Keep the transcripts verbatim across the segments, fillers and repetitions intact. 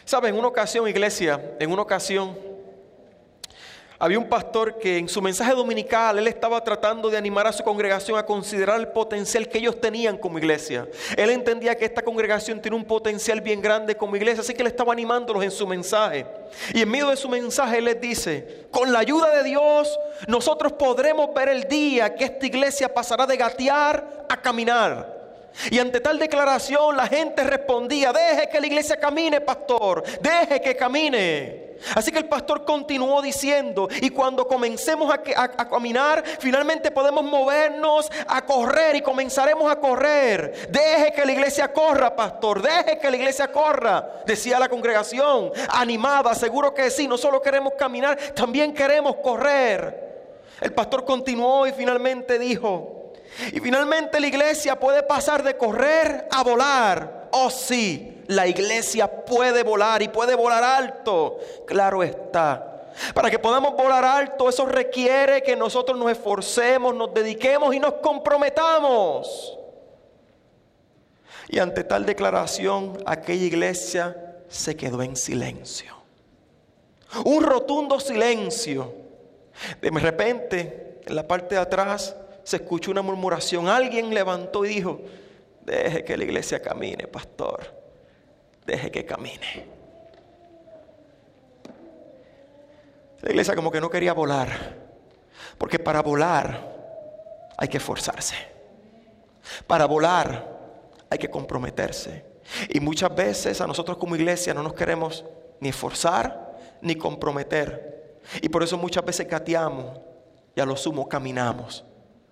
¿Saben? En una ocasión, iglesia, en una ocasión, había un pastor que en su mensaje dominical, él estaba tratando de animar a su congregación a considerar el potencial que ellos tenían como iglesia. Él entendía que esta congregación tiene un potencial bien grande como iglesia, así que él estaba animándolos en su mensaje. Y en medio de su mensaje él les dice: con la ayuda de Dios, nosotros podremos ver el día que esta iglesia pasará de gatear a caminar. Y ante tal declaración la gente respondía: deje que la iglesia camine, pastor, deje que camine. Así que el pastor continuó diciendo: y cuando comencemos a, a, a caminar, finalmente podemos movernos a correr y comenzaremos a correr. Deje que la iglesia corra, pastor, deje que la iglesia corra, decía la congregación animada. Seguro que sí, no solo queremos caminar, también queremos correr. El pastor continuó y finalmente dijo: y finalmente la iglesia puede pasar de correr a volar. Oh sí, la iglesia puede volar y puede volar alto. Claro está. Para que podamos volar alto, eso requiere que nosotros nos esforcemos, nos dediquemos y nos comprometamos. Y ante tal declaración, aquella iglesia se quedó en silencio. Un rotundo silencio. De repente, en la parte de atrás, se escuchó una murmuración. Alguien levantó y dijo: deje que la iglesia camine, pastor, deje que camine. La iglesia como que no quería volar, porque para volar hay que esforzarse. Para volar hay que comprometerse. Y muchas veces a nosotros como iglesia no nos queremos ni esforzar ni comprometer. Y por eso muchas veces gateamos y a lo sumo caminamos.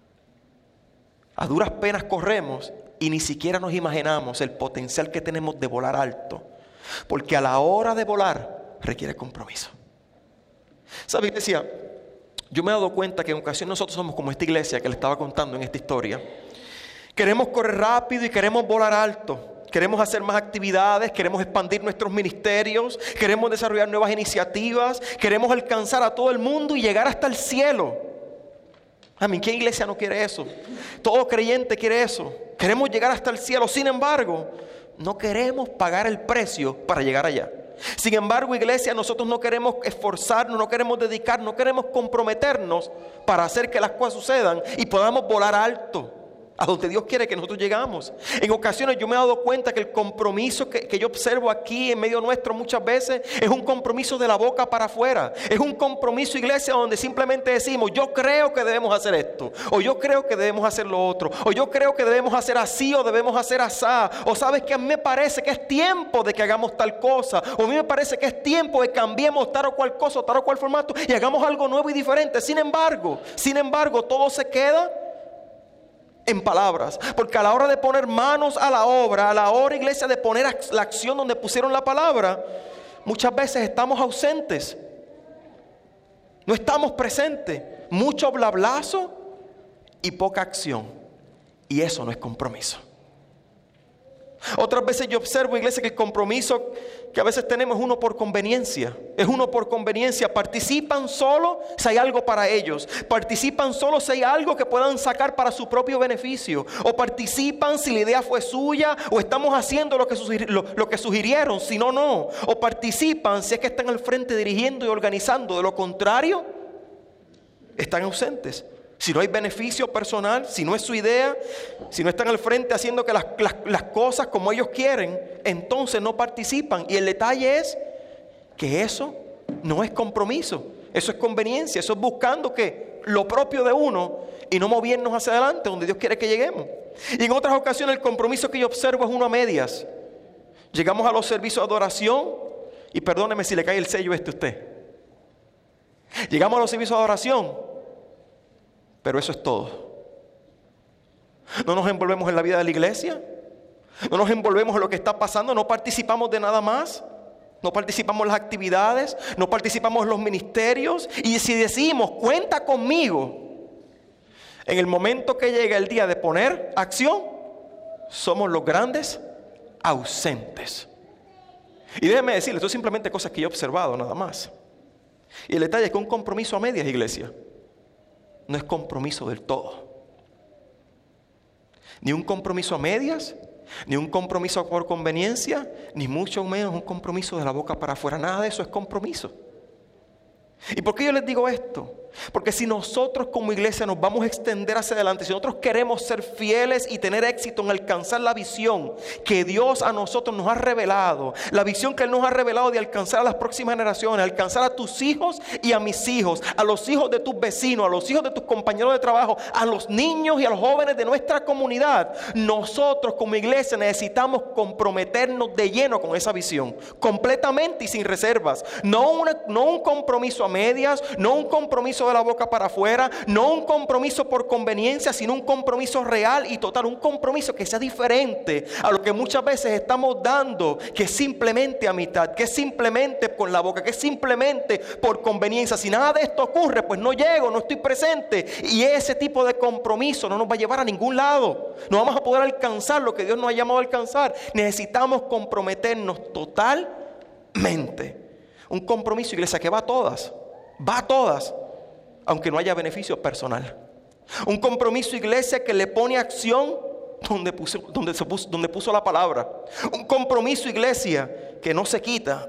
A duras penas corremos y ni siquiera nos imaginamos el potencial que tenemos de volar alto. Porque a la hora de volar requiere compromiso. ¿Sabe, iglesia? Yo me he dado cuenta que en ocasiones nosotros somos como esta iglesia que le estaba contando en esta historia. Queremos correr rápido y queremos volar alto. Queremos hacer más actividades, queremos expandir nuestros ministerios, queremos desarrollar nuevas iniciativas, queremos alcanzar a todo el mundo y llegar hasta el cielo. A mí, ¿qué iglesia no quiere eso? Todo creyente quiere eso. Queremos llegar hasta el cielo. Sin embargo, no queremos pagar el precio para llegar allá. Sin embargo, iglesia, nosotros no queremos esforzarnos, no queremos dedicar, no queremos comprometernos para hacer que las cosas sucedan y podamos volar alto a donde Dios quiere que nosotros llegamos. En ocasiones yo me he dado cuenta que el compromiso que, que yo observo aquí en medio nuestro muchas veces es un compromiso de la boca para afuera. Es un compromiso, iglesia, donde simplemente decimos: yo creo que debemos hacer esto, o yo creo que debemos hacer lo otro, o yo creo que debemos hacer así o debemos hacer asá, o sabes que a mí me parece que es tiempo de que hagamos tal cosa, o a mí me parece que es tiempo de que cambiemos tal o cual cosa, o tal o cual formato y hagamos algo nuevo y diferente. Sin embargo, sin embargo, todo se queda en palabras, porque a la hora de poner manos a la obra, a la hora, iglesia, de poner la acción donde pusieron la palabra, muchas veces estamos ausentes, no estamos presentes, mucho blablazo y poca acción, y eso no es compromiso. Otras veces yo observo, iglesia, que el compromiso que a veces tenemos es uno por conveniencia. Es uno por conveniencia. Participan solo si hay algo para ellos. Participan solo si hay algo que puedan sacar para su propio beneficio. O participan si la idea fue suya, o estamos haciendo lo que, sugir, lo, lo que sugirieron. Si no, no. O participan si es que están al frente dirigiendo y organizando. De lo contrario, están ausentes. Si no hay beneficio personal, si no es su idea, si no están al frente haciendo que las, las, las cosas como ellos quieren, entonces no participan. Y el detalle es que eso no es compromiso, eso es conveniencia, eso es buscando que lo propio de uno y no movernos hacia adelante donde Dios quiere que lleguemos. Y en otras ocasiones el compromiso que yo observo es uno a medias. Llegamos a los servicios de adoración y perdóneme si le cae el sello este a usted. Llegamos a los servicios de adoración, pero eso es todo. No nos envolvemos en la vida de la iglesia. No nos envolvemos en lo que está pasando. No participamos de nada más. No participamos en las actividades. No participamos en los ministerios. Y si decimos, cuenta conmigo, en el momento que llega el día de poner acción, somos los grandes ausentes. Y déjeme decirle, esto es simplemente cosas que yo he observado nada más. Y el detalle es que un compromiso a medias, iglesia, no es compromiso del todo. Ni un compromiso a medias, Ni un compromiso por conveniencia, ni mucho menos un compromiso de la boca para afuera. Nada de eso es compromiso. ¿Y por qué yo les digo esto? Porque si nosotros como iglesia nos vamos a extender hacia adelante, si nosotros queremos ser fieles y tener éxito en alcanzar la visión que Dios a nosotros nos ha revelado, la visión que Él nos ha revelado de alcanzar a las próximas generaciones, alcanzar a tus hijos y a mis hijos, a los hijos de tus vecinos, a los hijos de tus compañeros de trabajo, a los niños y a los jóvenes de nuestra comunidad, nosotros como iglesia necesitamos comprometernos de lleno con esa visión, completamente y sin reservas. No, una, no un compromiso a medias, no un compromiso de la boca para afuera, no un compromiso por conveniencia, sino un compromiso real y total, un compromiso que sea diferente a lo que muchas veces estamos dando, que es simplemente a mitad, que es simplemente con la boca, que es simplemente por conveniencia. Si nada de esto ocurre, pues no llego, no estoy presente, y ese tipo de compromiso no nos va a llevar a ningún lado. No vamos a poder alcanzar lo que Dios nos ha llamado a alcanzar. Necesitamos comprometernos totalmente. Un compromiso, iglesia, que va a todas, va a todas, aunque no haya beneficio personal. Un compromiso, iglesia, que le pone acción donde puso, donde se puso, donde puso la palabra. Un compromiso, iglesia, que no se quita,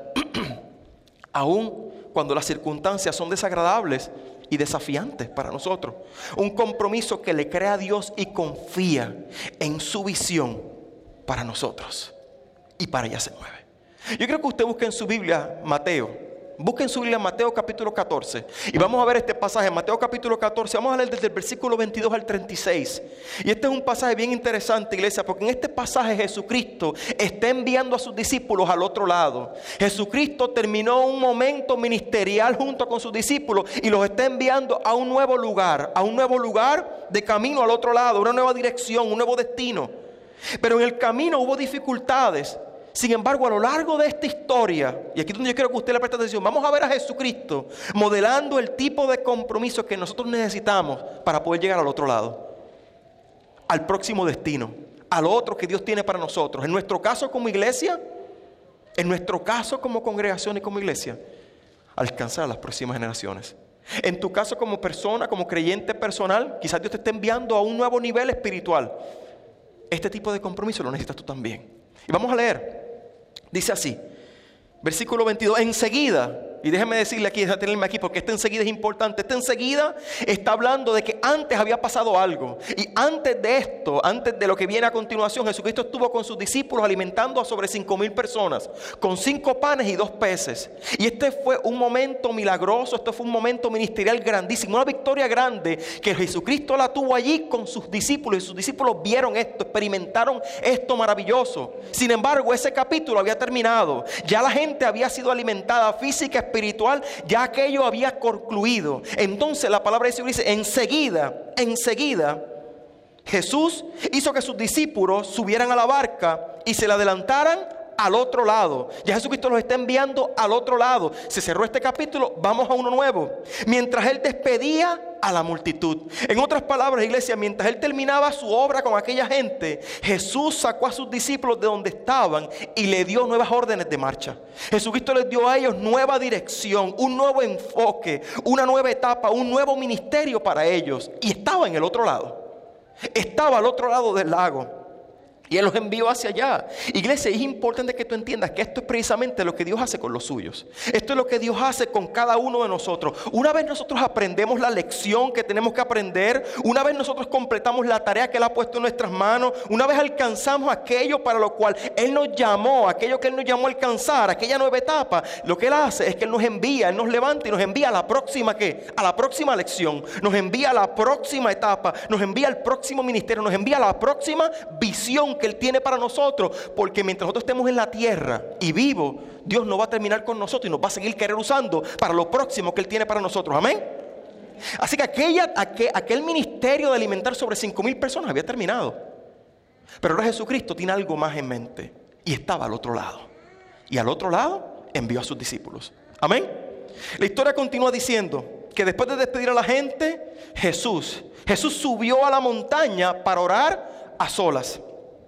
aun cuando las circunstancias son desagradables y desafiantes para nosotros. Un compromiso que le cree a Dios y confía en su visión para nosotros. Y para allá se mueve. Yo creo que usted busque en su Biblia Mateo. Busque en su Biblia Mateo capítulo catorce. Y vamos a ver este pasaje, Mateo capítulo catorce. Vamos a leer desde el versículo veintidós al treinta y seis. Y este es un pasaje bien interesante, iglesia, porque en este pasaje Jesucristo está enviando a sus discípulos al otro lado. Jesucristo terminó un momento ministerial junto con sus discípulos y los está enviando a un nuevo lugar, a un nuevo lugar de camino al otro lado, una nueva dirección, un nuevo destino. Pero en el camino hubo dificultades. Sin embargo, a lo largo de esta historia, y aquí es donde yo quiero que usted le preste atención, vamos a ver a Jesucristo modelando el tipo de compromiso que nosotros necesitamos para poder llegar al otro lado, al próximo destino, al otro que Dios tiene para nosotros. En nuestro caso como iglesia, en nuestro caso como congregación y como iglesia, alcanzar a las próximas generaciones. En tu caso como persona, como creyente personal, quizás Dios te esté enviando a un nuevo nivel espiritual. Este tipo de compromiso lo necesitas tú también. Y vamos a leer. Dice así, versículo veintidós, enseguida, y déjeme decirle aquí, déjame tenerme aquí porque este enseguida es importante. Este enseguida está hablando de que antes había pasado algo. Y antes de esto, antes de lo que viene a continuación, Jesucristo estuvo con sus discípulos alimentando a sobre cinco mil personas, con cinco panes y dos peces. Y este fue un momento milagroso, este fue un momento ministerial grandísimo, una victoria grande que Jesucristo la tuvo allí con sus discípulos. Y sus discípulos vieron esto, experimentaron esto maravilloso. Sin embargo, ese capítulo había terminado. Ya la gente había sido alimentada física, espiritual, ya aquello había concluido. Entonces la palabra de Dios dice, enseguida, enseguida, Jesús hizo que sus discípulos subieran a la barca y se le adelantaran al otro lado. Ya Jesucristo los está enviando al otro lado. Se cerró este capítulo, vamos a uno nuevo. Mientras Él despedía a la multitud. En otras palabras, iglesia, mientras Él terminaba su obra con aquella gente, Jesús sacó a sus discípulos de donde estaban y le dio nuevas órdenes de marcha. Jesucristo les dio a ellos nueva dirección, un nuevo enfoque, una nueva etapa, un nuevo ministerio para ellos. Y estaba en el otro lado. Estaba al otro lado del lago. Y Él los envió hacia allá. Iglesia, es importante que tú entiendas que esto es precisamente lo que Dios hace con los suyos. Esto es lo que Dios hace con cada uno de nosotros. Una vez nosotros aprendemos la lección que tenemos que aprender, una vez nosotros completamos la tarea que Él ha puesto en nuestras manos, una vez alcanzamos aquello para lo cual Él nos llamó, aquello que Él nos llamó a alcanzar, aquella nueva etapa, lo que Él hace es que Él nos envía, Él nos levanta y nos envía a la próxima, ¿qué? A la próxima lección, nos envía a la próxima etapa, nos envía al próximo ministerio, nos envía a la próxima visión que Él tiene para nosotros, porque mientras nosotros estemos en la tierra y vivos, Dios no va a terminar con nosotros y nos va a seguir querer usando para lo próximo que Él tiene para nosotros, amén. Así que aquella, aquel, aquel ministerio de alimentar sobre cinco mil personas había terminado, pero ahora Jesucristo tiene algo más en mente y estaba al otro lado, y al otro lado envió a sus discípulos, amén. La historia continúa diciendo que después de despedir a la gente, Jesús Jesús subió a la montaña para orar a solas.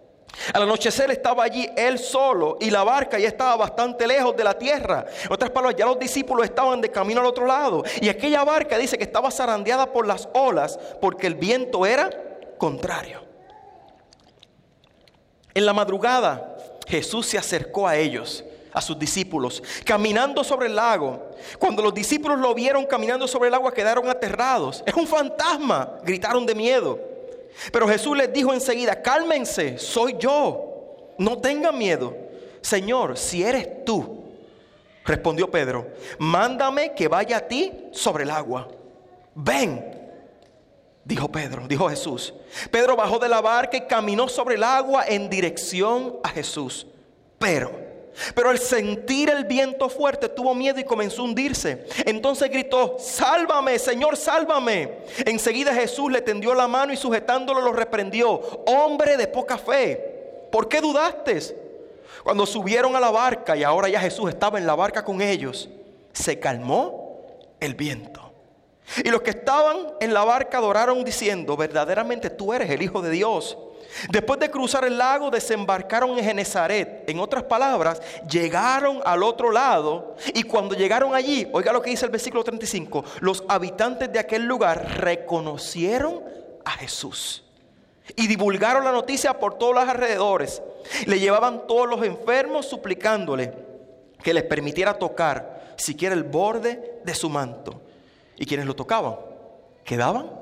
Al anochecer estaba allí Él solo y la barca ya estaba bastante lejos de la tierra. En otras palabras, ya los discípulos estaban de camino al otro lado. Y aquella barca dice que estaba zarandeada por las olas porque el viento era contrario. En la madrugada, Jesús se acercó a ellos, a sus discípulos, caminando sobre el lago. Cuando los discípulos lo vieron caminando sobre el agua, quedaron aterrados. ¡Es un fantasma!, gritaron de miedo. Pero Jesús les dijo enseguida: cálmense, soy yo, no tengan miedo. Señor, si eres tú, respondió Pedro, mándame que vaya a ti sobre el agua. Ven, dijo Pedro, dijo Jesús. Pedro bajó de la barca y caminó sobre el agua en dirección a Jesús. Pero Pero al sentir el viento fuerte tuvo miedo y comenzó a hundirse. Entonces gritó: sálvame, Señor, sálvame. Enseguida Jesús le tendió la mano y sujetándolo lo reprendió: hombre de poca fe, ¿por qué dudaste? Cuando subieron a la barca y ahora ya Jesús estaba en la barca con ellos, se calmó el viento. Y los que estaban en la barca adoraron diciendo: verdaderamente tú eres el Hijo de Dios. Después de cruzar el lago, desembarcaron en Genesaret. En otras palabras, llegaron al otro lado. Y cuando llegaron allí, oiga lo que dice el versículo treinta y cinco: los habitantes de aquel lugar reconocieron a Jesús y divulgaron la noticia por todos los alrededores. Le llevaban todos los enfermos suplicándole que les permitiera tocar siquiera el borde de su manto. Y quienes lo tocaban quedaban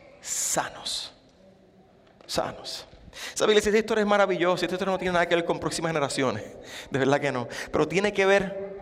sanos. Sanos. ¿Sabe, iglesia? Esta historia es maravillosa. Esta historia no tiene nada que ver con próximas generaciones. De verdad que no. Pero tiene que ver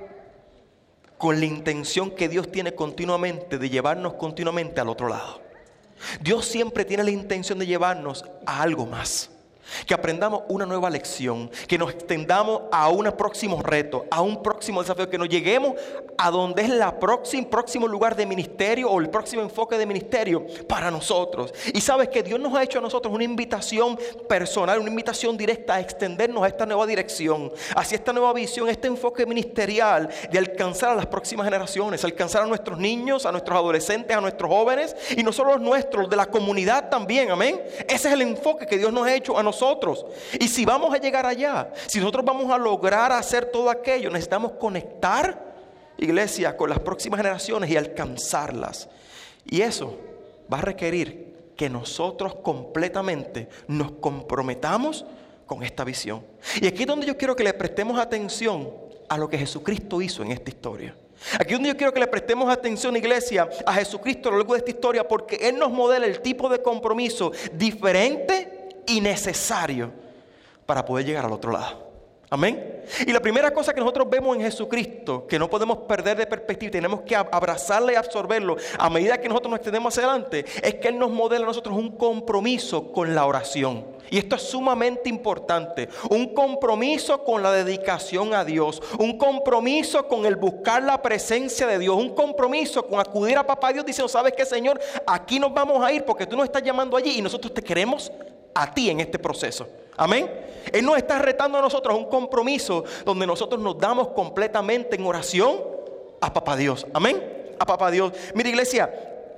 con la intención que Dios tiene continuamente de llevarnos continuamente al otro lado. Dios siempre tiene la intención de llevarnos a algo más. Que aprendamos una nueva lección, que nos extendamos a un próximo reto, a un próximo desafío, que nos lleguemos a donde es el próximo, próximo lugar de ministerio o el próximo enfoque de ministerio para nosotros. Y sabes que Dios nos ha hecho a nosotros una invitación personal, una invitación directa a extendernos a esta nueva dirección, hacia esta nueva visión, este enfoque ministerial de alcanzar a las próximas generaciones, alcanzar a nuestros niños, a nuestros adolescentes, a nuestros jóvenes y no solo los nuestros, los de la comunidad también, amén. Ese es el enfoque que Dios nos ha hecho a nosotros. Nosotros. Y si vamos a llegar allá, si nosotros vamos a lograr hacer todo aquello, necesitamos conectar, iglesia, con las próximas generaciones y alcanzarlas. Y eso va a requerir que nosotros completamente nos comprometamos con esta visión. Y aquí es donde yo quiero que le prestemos atención a lo que Jesucristo hizo en esta historia. Aquí es donde yo quiero que le prestemos atención, iglesia, a Jesucristo a lo largo de esta historia, porque Él nos modela el tipo de compromiso diferente y necesario para poder llegar al otro lado. Amén. Y la primera cosa que nosotros vemos en Jesucristo, que no podemos perder de perspectiva, tenemos que abrazarla y absorberlo a medida que nosotros nos extendemos hacia adelante, es que Él nos modela a nosotros un compromiso con la oración. Y esto es sumamente importante. Un compromiso con la dedicación a Dios. Un compromiso con el buscar la presencia de Dios. Un compromiso con acudir a papá Dios diciendo: ¿sabes qué, Señor? Aquí nos vamos a ir porque tú nos estás llamando allí y nosotros te queremos a ti en este proceso. Amén. Él nos está retando a nosotros a un compromiso donde nosotros nos damos completamente en oración a papá Dios. Amén. A papá Dios. Mira, iglesia,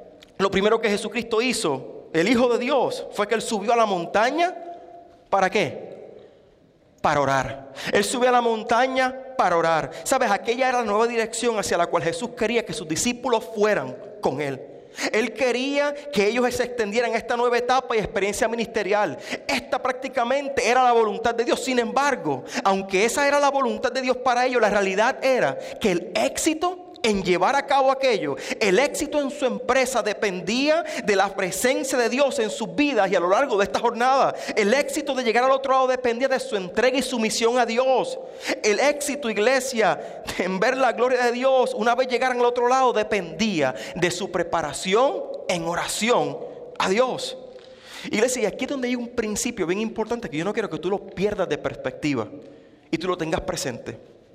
lo primero que Jesucristo hizo, el Hijo de Dios, fue que Él subió a la montaña. ¿Para qué? Para orar. Él subió a la montaña para orar. ¿Sabes? Aquella era la nueva dirección hacia la cual Jesús quería que sus discípulos fueran con Él. Él quería que ellos se extendieran a esta nueva etapa y experiencia ministerial. Esta prácticamente era la voluntad de Dios. Sin embargo, aunque esa era la voluntad de Dios para ellos, la realidad era que el éxito en llevar a cabo aquello, el éxito en su empresa dependía de la presencia de Dios en sus vidas y a lo largo de esta jornada. El éxito de llegar al otro lado dependía de su entrega y sumisión a Dios. El éxito, iglesia, en ver la gloria de Dios una vez llegaran al otro lado dependía de su preparación en oración a Dios. Iglesia, y aquí es donde hay un principio bien importante que yo no quiero que tú lo pierdas de perspectiva y tú lo tengas presente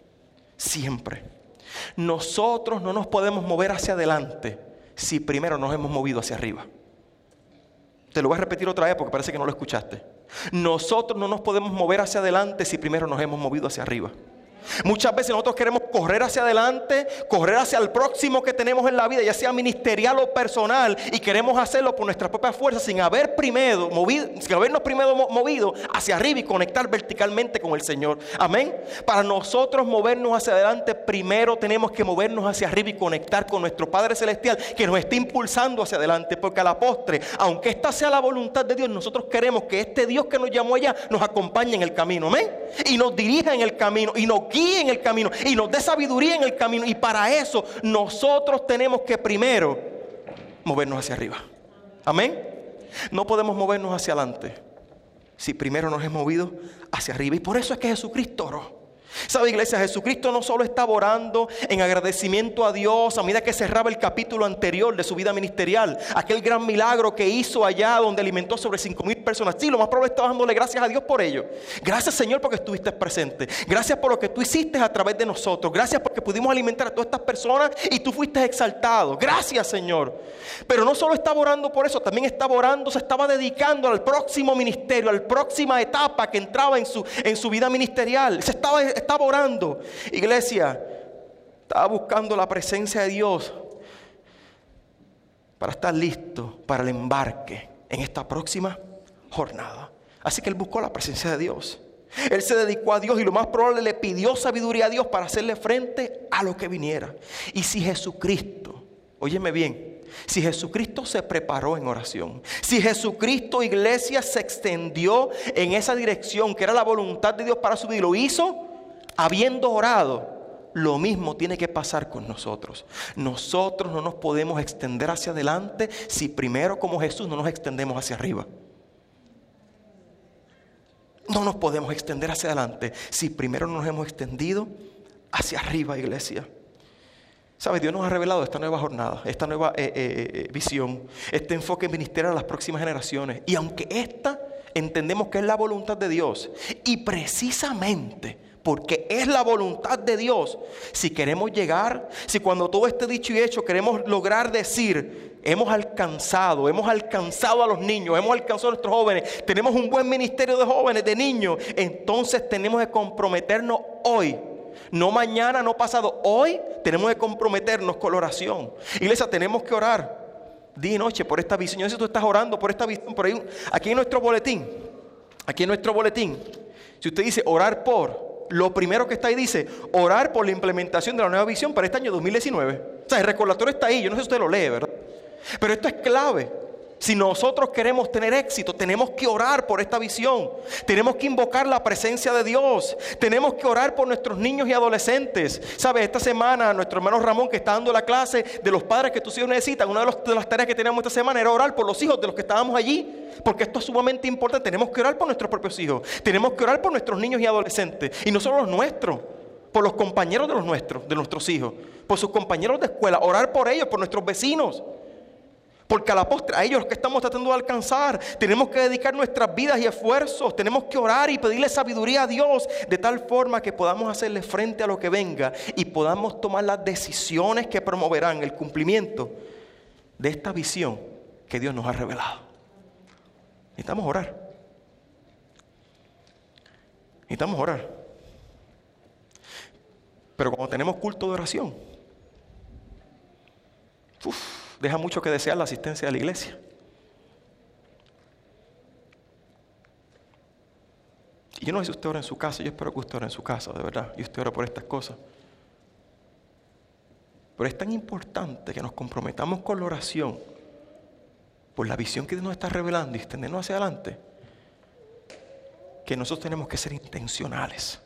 siempre. Nosotros no nos podemos mover hacia adelante si primero nos hemos movido hacia arriba. Te lo voy a repetir otra vez porque parece que no lo escuchaste. Nosotros no nos podemos mover hacia adelante si primero nos hemos movido hacia arriba. Muchas veces nosotros queremos correr hacia adelante, correr hacia el próximo que tenemos en la vida, ya sea ministerial o personal, y queremos hacerlo por nuestra propia fuerza sin haber primero movido, sin habernos primero movido hacia arriba y conectar verticalmente con el Señor. Amén. Para nosotros movernos hacia adelante, primero tenemos que movernos hacia arriba y conectar con nuestro Padre Celestial, que nos está impulsando hacia adelante, porque a la postre, aunque esta sea la voluntad de Dios, nosotros queremos que este Dios que nos llamó allá nos acompañe en el camino. Amén. Y nos dirija en el camino y nos guíe en el camino y nos dé sabiduría en el camino, y para eso nosotros tenemos que primero movernos hacia arriba. Amén. No podemos movernos hacia adelante si primero nos hemos movido hacia arriba, y por eso es que Jesucristo oró. ¿Sabe, iglesia? Jesucristo no solo estaba orando en agradecimiento a Dios a medida que cerraba el capítulo anterior de su vida ministerial, aquel gran milagro que hizo allá donde alimentó sobre cinco mil personas. Sí, lo más probable estaba dándole gracias a Dios por ello. Gracias, Señor, porque estuviste presente. Gracias por lo que tú hiciste a través de nosotros. Gracias porque pudimos alimentar a todas estas personas y tú fuiste exaltado. Gracias, Señor. Pero no solo estaba orando por eso, también estaba orando, se estaba dedicando al próximo ministerio, a la próxima etapa que entraba en su, en su vida ministerial. Se estaba Estaba orando, iglesia, estaba buscando la presencia de Dios para estar listo para el embarque en esta próxima jornada. Así que él buscó la presencia de Dios. Él se dedicó a Dios y lo más probable le pidió sabiduría a Dios para hacerle frente a lo que viniera. Y si Jesucristo, óyeme bien, si Jesucristo se preparó en oración, si Jesucristo, iglesia, se extendió en esa dirección que era la voluntad de Dios para su vida y lo hizo habiendo orado, lo mismo tiene que pasar con nosotros. Nosotros no nos podemos extender hacia adelante si primero, como Jesús, no nos extendemos hacia arriba. No nos podemos extender hacia adelante si primero no nos hemos extendido hacia arriba, iglesia. ¿Sabes? Dios nos ha revelado esta nueva jornada, esta nueva eh, eh, visión, este enfoque ministerial a las próximas generaciones. Y aunque esta entendemos que es la voluntad de Dios, y precisamente porque es la voluntad de Dios, si queremos llegar, si cuando todo esté dicho y hecho queremos lograr decir, hemos alcanzado, hemos alcanzado a los niños, hemos alcanzado a nuestros jóvenes, tenemos un buen ministerio de jóvenes, de niños, entonces tenemos que comprometernos hoy. No mañana, no pasado, hoy tenemos que comprometernos con la oración. Iglesia, tenemos que orar día y noche por esta visión. Yo no sé si tú estás orando por esta visión, por ahí, aquí en nuestro boletín, aquí en nuestro boletín, si usted dice orar por, lo primero que está ahí dice orar por la implementación de la nueva visión para este año dos mil diecinueve. O sea, el recordatorio está ahí, yo no sé si usted lo lee, ¿verdad? Pero esto es clave. Si nosotros queremos tener éxito, tenemos que orar por esta visión. Tenemos que invocar la presencia de Dios. Tenemos que orar por nuestros niños y adolescentes. ¿Sabes? Esta semana nuestro hermano Ramón, que está dando la clase de los padres que tus hijos necesitan, una de, los, de las tareas que teníamos esta semana era orar por los hijos de los que estábamos allí. Porque esto es sumamente importante. Tenemos que orar por nuestros propios hijos. Tenemos que orar por nuestros niños y adolescentes. Y no solo los nuestros, por los compañeros de los nuestros, de nuestros hijos, por sus compañeros de escuela. Orar por ellos, por nuestros vecinos. Porque a la postre, a ellos que estamos tratando de alcanzar, tenemos que dedicar nuestras vidas y esfuerzos. Tenemos que orar y pedirle sabiduría a Dios, de tal forma que podamos hacerle frente a lo que venga y podamos tomar las decisiones que promoverán el cumplimiento de esta visión que Dios nos ha revelado. Necesitamos orar. Necesitamos orar. Pero cuando tenemos culto de oración, uff, deja mucho que desear la asistencia de la iglesia. Y yo no sé si usted ora en su casa, yo espero que usted ore en su casa, de verdad. Y usted ora por estas cosas. Pero es tan importante que nos comprometamos con la oración, por la visión que Dios nos está revelando y extendernos hacia adelante, que nosotros tenemos que ser intencionales.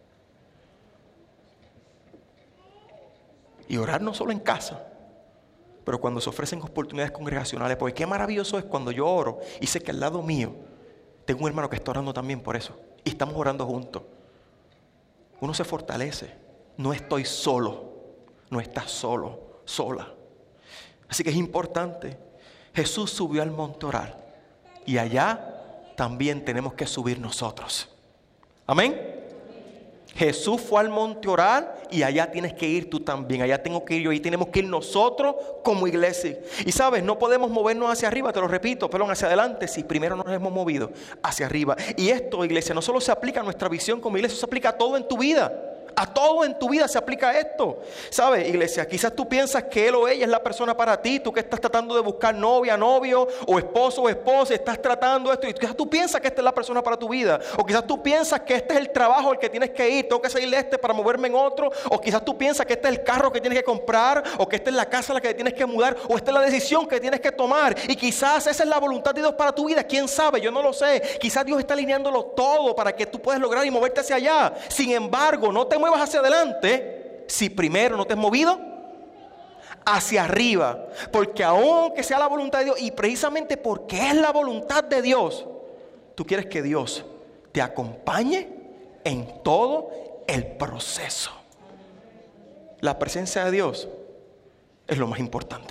Y orar no solo en casa, pero cuando se ofrecen oportunidades congregacionales, porque qué maravilloso es cuando yo oro y sé que al lado mío tengo un hermano que está orando también por eso. Y estamos orando juntos. Uno se fortalece. No estoy solo. No estás solo, sola. Así que es importante. Jesús subió al monte a orar. Y allá también tenemos que subir nosotros. Amén. Jesús fue al monte a orar y allá tienes que ir tú también. Allá tengo que ir yo y tenemos que ir nosotros como iglesia. Y sabes, no podemos movernos hacia arriba, te lo repito, perdón, hacia adelante si primero nos hemos movido hacia arriba. Y esto, iglesia, no solo se aplica a nuestra visión como iglesia, se aplica a todo en tu vida. A todo en tu vida se aplica esto. ¿Sabes, iglesia? Quizás tú piensas que él o ella es la persona para ti. Tú que estás tratando de buscar novia, novio, o esposo o esposa, estás tratando esto. Y quizás tú piensas que esta es la persona para tu vida. O quizás tú piensas que este es el trabajo al que tienes que ir. Tengo que salir de este para moverme en otro. O quizás tú piensas que este es el carro que tienes que comprar. O que esta es la casa a la que tienes que mudar. O esta es la decisión que tienes que tomar. Y quizás esa es la voluntad de Dios para tu vida. ¿Quién sabe? Yo no lo sé. Quizás Dios está alineándolo todo para que tú puedas lograr y moverte hacia allá. Sin embargo, no te muevas hacia adelante si primero no te has movido hacia arriba, porque aunque sea la voluntad de Dios, y precisamente porque es la voluntad de Dios, tú quieres que Dios te acompañe en todo el proceso. La presencia de Dios es lo más importante.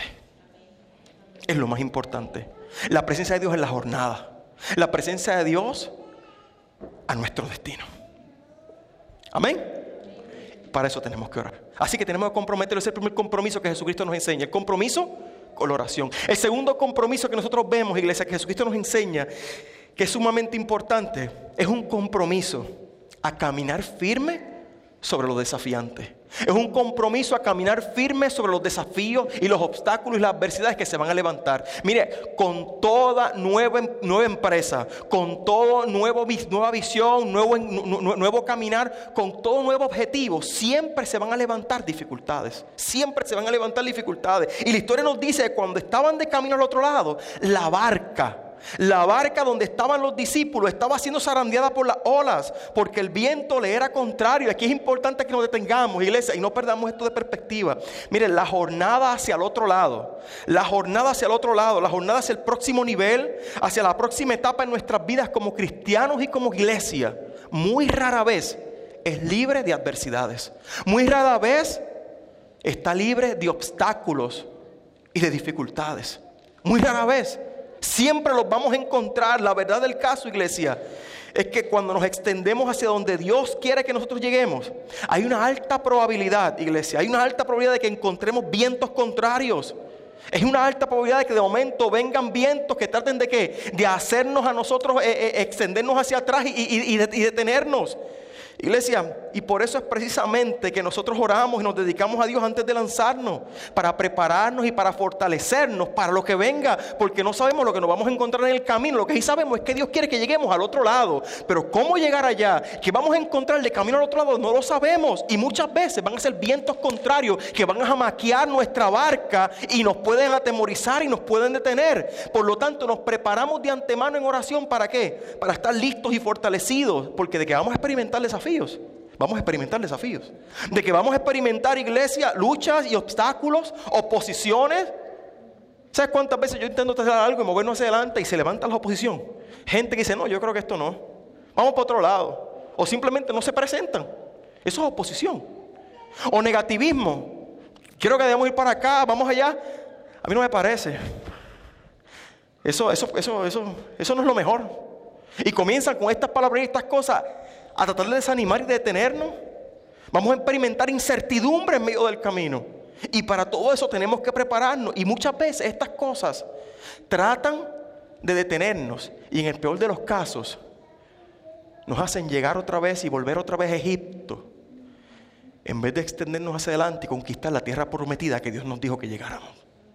Es lo más importante. La presencia de Dios en la jornada. La presencia de Dios a nuestro destino. Amén. Para eso tenemos que orar. Así que tenemos que comprometernos. Es el primer compromiso que Jesucristo nos enseña. El compromiso con la oración. El segundo compromiso que nosotros vemos, iglesia, que Jesucristo nos enseña, que es sumamente importante, es un compromiso a caminar firme sobre lo desafiante. Es un compromiso a caminar firme sobre los desafíos y los obstáculos y las adversidades que se van a levantar. Mire, con toda nueva, nueva empresa, con todo nuevo, nueva visión, nuevo, nuevo caminar, con todo nuevo objetivo, siempre se van a levantar dificultades. Siempre se van a levantar dificultades. Y la historia nos dice que cuando estaban de camino al otro lado, la barca, La barca donde estaban los discípulos estaba siendo zarandeada por las olas, porque el viento le era contrario. Aquí es importante que nos detengamos, iglesia, y no perdamos esto de perspectiva. Miren, la jornada hacia el otro lado, la jornada hacia el otro lado, la jornada hacia el próximo nivel, hacia la próxima etapa en nuestras vidas como cristianos y como iglesia, muy rara vez es libre de adversidades. Muy rara vez está libre de obstáculos y de dificultades. Muy rara vez. Siempre los vamos a encontrar. La verdad del caso, iglesia, es que cuando nos extendemos hacia donde Dios quiere que nosotros lleguemos, hay una alta probabilidad, iglesia, hay una alta probabilidad de que encontremos vientos contrarios. Es una alta probabilidad de que de momento vengan vientos que traten de ¿qué? De hacernos a nosotros eh, eh, extendernos hacia atrás y, y, y, y detenernos. Iglesia, y por eso es precisamente que nosotros oramos y nos dedicamos a Dios antes de lanzarnos, para prepararnos y para fortalecernos para lo que venga, porque no sabemos lo que nos vamos a encontrar en el camino. Lo que sí sabemos es que Dios quiere que lleguemos al otro lado, pero cómo llegar allá, que vamos a encontrar de camino al otro lado, no lo sabemos, y muchas veces van a ser vientos contrarios que van a jamaquear nuestra barca y nos pueden atemorizar y nos pueden detener. Por lo tanto, nos preparamos de antemano en oración. ¿Para qué? Para estar listos y fortalecidos, porque de que vamos a experimentar desafíos. Vamos a experimentar desafíos. De que vamos a experimentar, iglesia, luchas y obstáculos, oposiciones. ¿Sabes cuántas veces yo intento hacer algo y movernos hacia adelante y se levanta la oposición? Gente que dice, no, yo creo que esto no. Vamos para otro lado. O simplemente no se presentan. Eso es oposición. O negativismo. Quiero que debemos ir para acá, vamos allá. A mí no me parece. Eso, eso, eso, eso, eso no es lo mejor. Y comienzan con estas palabras y estas cosas a tratar de desanimar y de detenernos. Vamos a experimentar incertidumbre en medio del camino. Y para todo eso tenemos que prepararnos. Y muchas veces estas cosas tratan de detenernos. Y en el peor de los casos, nos hacen llegar otra vez y volver otra vez a Egipto, en vez de extendernos hacia adelante y conquistar la tierra prometida que Dios nos dijo que llegáramos.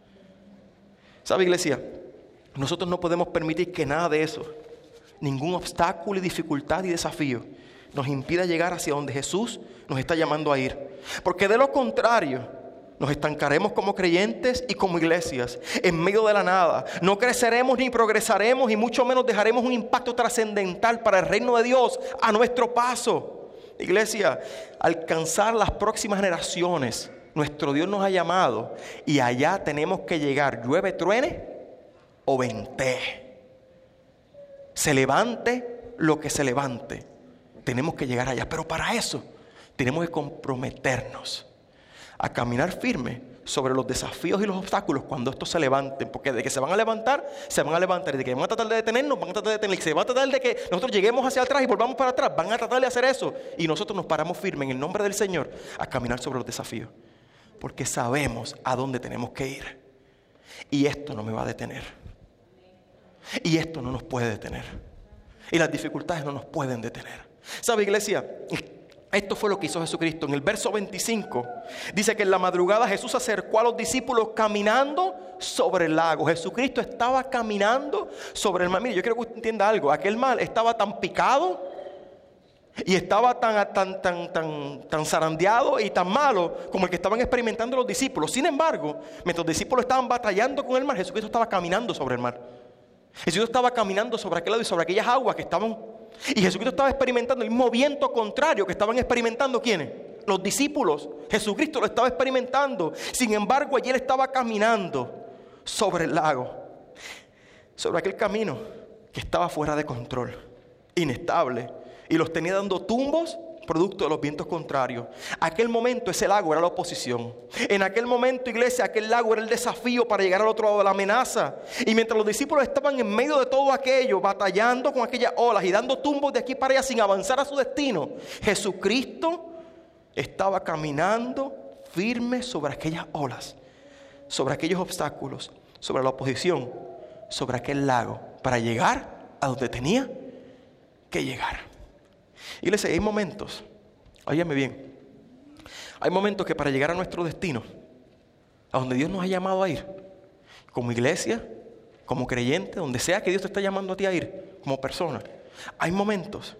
¿Sabe, iglesia? Nosotros no podemos permitir que nada de eso, ningún obstáculo y dificultad y desafío, nos impida llegar hacia donde Jesús nos está llamando a ir. Porque de lo contrario, nos estancaremos como creyentes y como iglesias en medio de la nada. No creceremos ni progresaremos y mucho menos dejaremos un impacto trascendental para el reino de Dios a nuestro paso. Iglesia, alcanzar las próximas generaciones, nuestro Dios nos ha llamado y allá tenemos que llegar, llueve, truene o ventee. Se levante lo que se levante. Tenemos que llegar allá, pero para eso tenemos que comprometernos a caminar firme sobre los desafíos y los obstáculos cuando estos se levanten, porque de que se van a levantar, se van a levantar, y de que van a tratar de detenernos, van a tratar de detenernos, y se va a tratar de que nosotros lleguemos hacia atrás y volvamos para atrás, van a tratar de hacer eso, y nosotros nos paramos firmes en el nombre del Señor a caminar sobre los desafíos, porque sabemos a dónde tenemos que ir, y esto no me va a detener, y esto no nos puede detener, y las dificultades no nos pueden detener. ¿Sabe, iglesia? Esto fue lo que hizo Jesucristo. En el verso veinticinco dice que en la madrugada Jesús se acercó a los discípulos caminando sobre el lago. Jesucristo estaba caminando sobre el mar. Mire, yo quiero que usted entienda algo. Aquel mar estaba tan picado y estaba tan, tan, tan, tan, tan zarandeado y tan malo como el que estaban experimentando los discípulos. Sin embargo, mientras los discípulos estaban batallando con el mar, Jesucristo estaba caminando sobre el mar. Jesucristo estaba caminando sobre aquel lado y sobre aquellas aguas que estaban... Y Jesucristo estaba experimentando el mismo viento contrario que estaban experimentando ¿quiénes? Los discípulos. Jesucristo lo estaba experimentando. Sin embargo, allí él estaba caminando sobre el lago, sobre aquel camino que estaba fuera de control, inestable, y los tenía dando tumbos producto de los vientos contrarios. Aquel momento ese lago era la oposición. En aquel momento, iglesia, aquel lago era el desafío para llegar al otro lado de la amenaza. Y mientras los discípulos estaban en medio de todo aquello, batallando con aquellas olas y dando tumbos de aquí para allá sin avanzar a su destino, Jesucristo estaba caminando firme sobre aquellas olas, sobre aquellos obstáculos, sobre la oposición, sobre aquel lago, para llegar a donde tenía que llegar. Iglesia, hay momentos, óyeme bien, hay momentos que para llegar a nuestro destino, a donde Dios nos ha llamado a ir, como iglesia, como creyente, donde sea que Dios te está llamando a ti a ir, como persona, hay momentos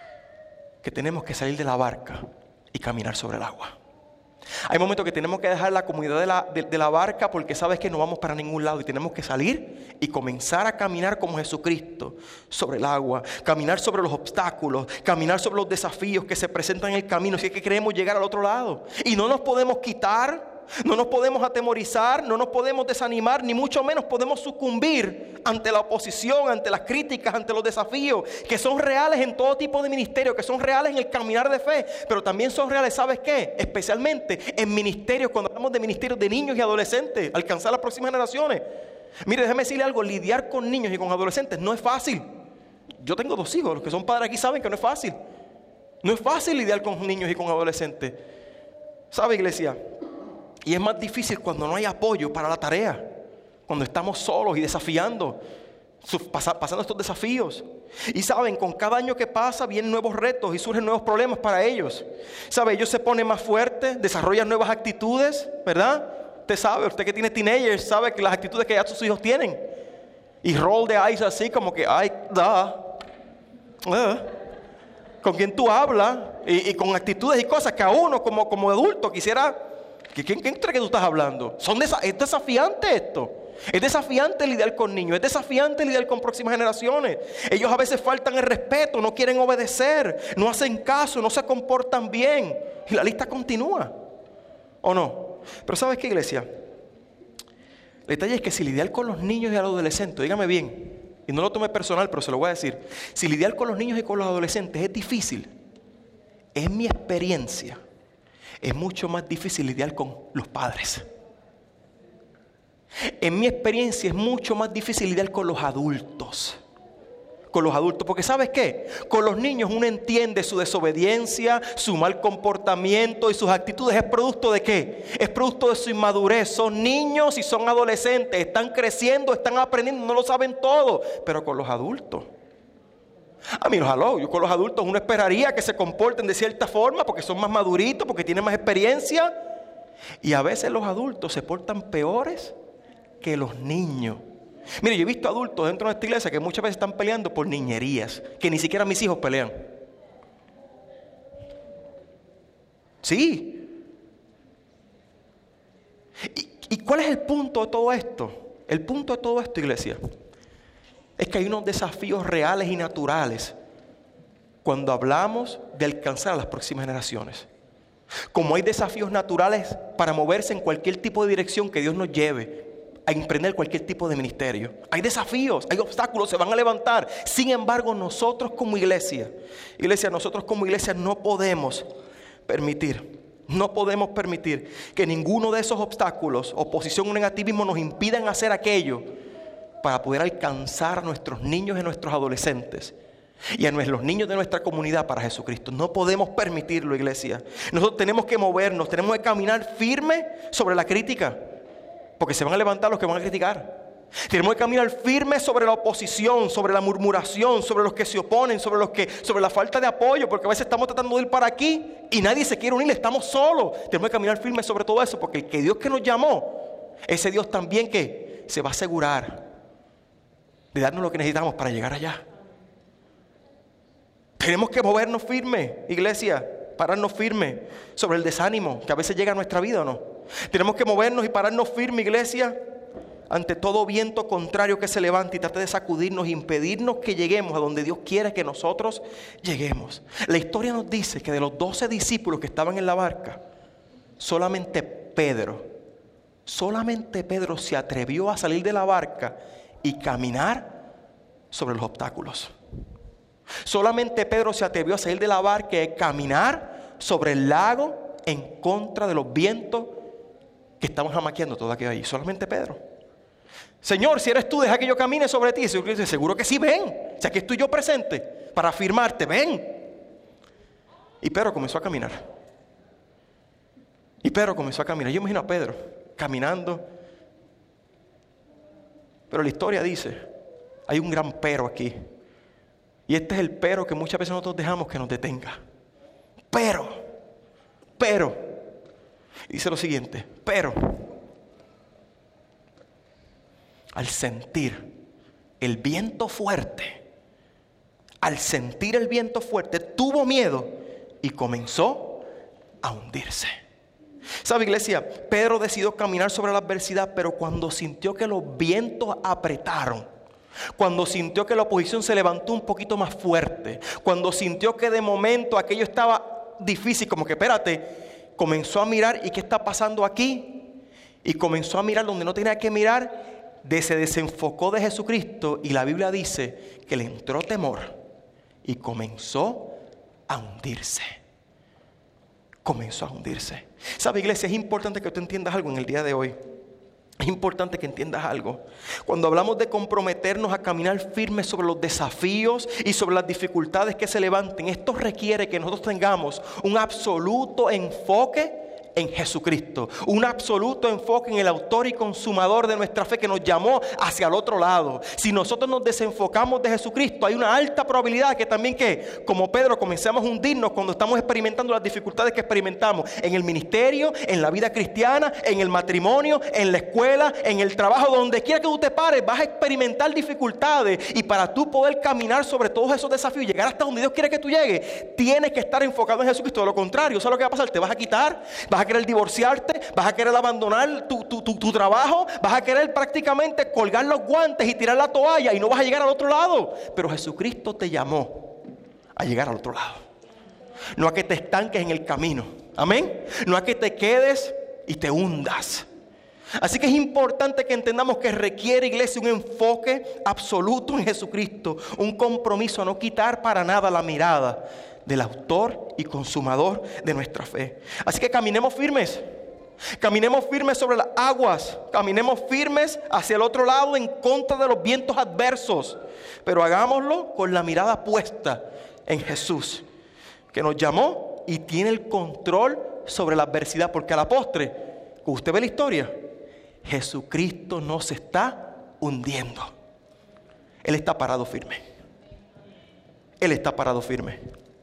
que tenemos que salir de la barca y caminar sobre el agua. Hay momentos que tenemos que dejar la comodidad de la, de, de la barca porque sabes que no vamos para ningún lado y tenemos que salir y comenzar a caminar como Jesucristo sobre el agua, caminar sobre los obstáculos, caminar sobre los desafíos que se presentan en el camino si es que queremos llegar al otro lado. Y no nos podemos quitar, no nos podemos atemorizar, no nos podemos desanimar, ni mucho menos podemos sucumbir ante la oposición, ante las críticas, ante los desafíos que son reales en todo tipo de ministerio, que son reales en el caminar de fe, pero también son reales, ¿sabes qué? Especialmente en ministerios, cuando hablamos de ministerios de niños y adolescentes, alcanzar las próximas generaciones. Mire, déjeme decirle algo, lidiar con niños y con adolescentes no es fácil. Yo tengo dos hijos, los que son padres aquí saben que no es fácil. No es fácil lidiar con niños y con adolescentes. ¿Sabe, iglesia? Y es más difícil cuando no hay apoyo para la tarea, cuando estamos solos y desafiando, pasando estos desafíos. Y saben, con cada año que pasa vienen nuevos retos y surgen nuevos problemas para ellos. ¿Sabe? Ellos se ponen más fuertes, desarrollan nuevas actitudes, ¿verdad? Usted sabe, usted que tiene teenagers, sabe que las actitudes que ya sus hijos tienen. Y roll de eyes así como que, ay, da. Uh, con quien tú hablas y, y con actitudes y cosas que a uno como, como adulto quisiera... ¿Quién, ¿Quién cree que tú estás hablando? Son desa- es desafiante esto. Es desafiante lidiar con niños. Es desafiante lidiar con próximas generaciones. Ellos a veces faltan el respeto, no quieren obedecer, no hacen caso, no se comportan bien. Y la lista continúa. ¿O no? Pero ¿sabes qué, iglesia? El detalle es que si lidiar con los niños y los adolescentes, dígame bien, y no lo tome personal, pero se lo voy a decir. Si lidiar con los niños y con los adolescentes es difícil, es mi experiencia. Es mucho más difícil lidiar con los padres. En mi experiencia es mucho más difícil lidiar con los adultos. Con los adultos, porque ¿sabes qué? Con los niños uno entiende su desobediencia, su mal comportamiento y sus actitudes. ¿Es producto de qué? Es producto de su inmadurez. Son niños y son adolescentes, están creciendo, están aprendiendo, no lo saben todo. Pero con los adultos, a mí, ojalá, yo con los adultos uno esperaría que se comporten de cierta forma porque son más maduritos, porque tienen más experiencia. Y a veces los adultos se portan peores que los niños. Mire, yo he visto adultos dentro de esta iglesia que muchas veces están peleando por niñerías, que ni siquiera mis hijos pelean. Sí. ¿Y, ¿Y cuál es el punto de todo esto? El punto de todo esto, iglesia, es que hay unos desafíos reales y naturales cuando hablamos de alcanzar a las próximas generaciones. Como hay desafíos naturales para moverse en cualquier tipo de dirección que Dios nos lleve a emprender cualquier tipo de ministerio. Hay desafíos, hay obstáculos, se van a levantar. Sin embargo, nosotros como iglesia, iglesia, nosotros como iglesia no podemos permitir, no podemos permitir que ninguno de esos obstáculos, oposición o negativismo nos impidan hacer aquello para poder alcanzar a nuestros niños y a nuestros adolescentes y a los niños de nuestra comunidad para Jesucristo. No podemos permitirlo, iglesia. Nosotros tenemos que movernos, tenemos que caminar firme sobre la crítica, porque se van a levantar los que van a criticar. Tenemos que caminar firme sobre la oposición, sobre la murmuración, sobre los que se oponen, sobre los que, sobre la falta de apoyo, porque a veces estamos tratando de ir para aquí y nadie se quiere unir, estamos solos. Tenemos que caminar firme sobre todo eso, porque el que Dios que nos llamó, ese Dios también que se va a asegurar de darnos lo que necesitamos para llegar allá. Tenemos que movernos firme, iglesia, pararnos firme sobre el desánimo que a veces llega a nuestra vida, ¿o no? Tenemos que movernos y pararnos firme, iglesia, ante todo viento contrario que se levante y trate de sacudirnos e impedirnos que lleguemos a donde Dios quiere que nosotros lleguemos. La historia nos dice que de los doce discípulos que estaban en la barca, solamente Pedro, solamente Pedro se atrevió a salir de la barca y caminar sobre los obstáculos. Solamente Pedro se atrevió a salir de la barca y caminar sobre el lago en contra de los vientos que estaban jamaqueando todo aquello allí. Solamente Pedro. Señor, si eres tú, deja que yo camine sobre ti. Seguro que sí, ven. O sea, aquí estoy yo presente para afirmarte, ven. Y Pedro comenzó a caminar. Y Pedro comenzó a caminar. Yo imagino a Pedro caminando. Pero la historia dice, hay un gran pero aquí. Y este es el pero que muchas veces nosotros dejamos que nos detenga. Pero, pero, dice lo siguiente, pero, al sentir el viento fuerte, al sentir el viento fuerte, tuvo miedo y comenzó a hundirse. ¿Sabe, iglesia? Pedro decidió caminar sobre la adversidad, pero cuando sintió que los vientos apretaron, cuando sintió que la oposición se levantó un poquito más fuerte, cuando sintió que de momento aquello estaba difícil, como que espérate, comenzó a mirar, ¿y qué está pasando aquí? Y comenzó a mirar donde no tenía que mirar, de, se desenfocó de Jesucristo, y la Biblia dice que le entró temor y comenzó a hundirse. Comenzó a hundirse. ¿Sabe, iglesia? Es importante que tú entiendas algo en el día de hoy. Es importante que entiendas algo. Cuando hablamos de comprometernos a caminar firmes sobre los desafíos y sobre las dificultades que se levanten, esto requiere que nosotros tengamos un absoluto enfoque en Jesucristo, un absoluto enfoque en el autor y consumador de nuestra fe, que nos llamó hacia el otro lado. Si nosotros nos desenfocamos de Jesucristo, hay una alta probabilidad que también, que como Pedro, comencemos a hundirnos cuando estamos experimentando las dificultades que experimentamos en el ministerio, en la vida cristiana, en el matrimonio, en la escuela, en el trabajo, donde quiera que tú te pares, vas a experimentar dificultades, y para tú poder caminar sobre todos esos desafíos y llegar hasta donde Dios quiere que tú llegues, tienes que estar enfocado en Jesucristo. De lo contrario, ¿sabes lo que va a pasar? Te vas a quitar, vas a querer divorciarte, vas a querer abandonar tu, tu, tu, tu trabajo, vas a querer prácticamente colgar los guantes y tirar la toalla, y no vas a llegar al otro lado. Pero Jesucristo te llamó a llegar al otro lado, no a que te estanques en el camino, amén, no a que te quedes y te hundas. Así que es importante que entendamos que requiere, iglesia, un enfoque absoluto en Jesucristo, un compromiso a no quitar para nada la mirada del autor y consumador de nuestra fe. Así que caminemos firmes, caminemos firmes sobre las aguas, caminemos firmes hacia el otro lado en contra de los vientos adversos, pero hagámoslo con la mirada puesta en Jesús, que nos llamó y tiene el control sobre la adversidad, porque a la postre, cuando usted ve la historia, Jesucristo no se está hundiendo. Él está parado firme. Él está parado firme.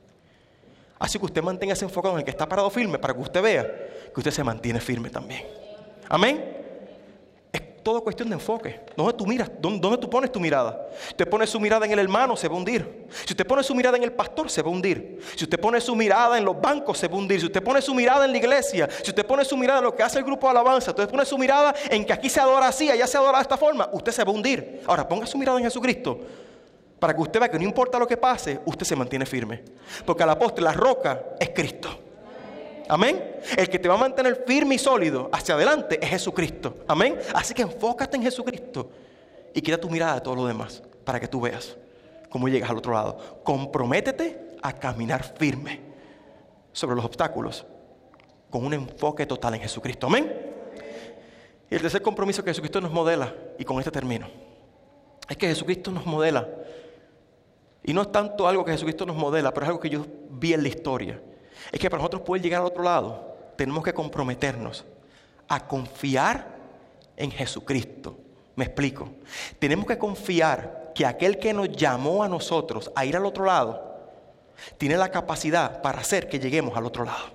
Así que usted mantenga ese enfocado en el que está parado firme, para que usted vea que usted se mantiene firme también. Amén. Es todo cuestión de enfoque. ¿Dónde tú miras? ¿Dónde, dónde tú pones tu mirada? Si usted pone su mirada en el hermano, se va a hundir. Si usted pone su mirada en el pastor, se va a hundir. Si usted pone su mirada en los bancos, se va a hundir. Si usted pone su mirada en la iglesia, si usted pone su mirada en lo que hace el grupo de alabanza, usted pone su mirada en que aquí se adora así, allá se adora de esta forma, usted se va a hundir. Ahora, ponga su mirada en Jesucristo, para que usted vea que no importa lo que pase, usted se mantiene firme. Porque al apóstol, la roca es Cristo. Amén. El que te va a mantener firme y sólido hacia adelante es Jesucristo. Amén. Así que enfócate en Jesucristo y quita tu mirada de todo lo demás, para que tú veas cómo llegas al otro lado. Comprométete a caminar firme sobre los obstáculos con un enfoque total en Jesucristo. Amén. Y el tercer compromiso que Jesucristo nos modela, y con este termino, es que Jesucristo nos modela. Y no es tanto algo que Jesucristo nos modela, pero es algo que yo vi en la historia. Es que para nosotros poder llegar al otro lado, tenemos que comprometernos a confiar en Jesucristo Me explico. Tenemos que confiar que aquel que nos llamó a nosotros a ir al otro lado tiene la capacidad para hacer que lleguemos al otro lado.